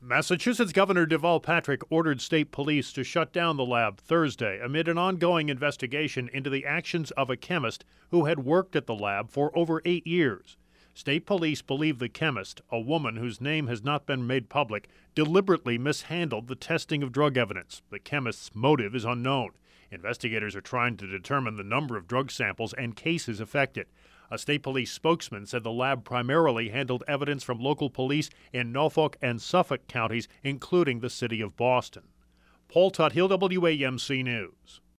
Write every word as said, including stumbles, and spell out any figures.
Massachusetts Governor Deval Patrick ordered state police to shut down the lab Thursday amid an ongoing investigation into the actions of a chemist who had worked at the lab for over eight years. State police believe the chemist, a woman whose name has not been made public, deliberately mishandled the testing of drug evidence. The chemist's motive is unknown. Investigators are trying to determine the number of drug samples and cases affected. A state police spokesman said the lab primarily handled evidence from local police in Norfolk and Suffolk counties, including the city of Boston. Paul Tuthill, W A M C News.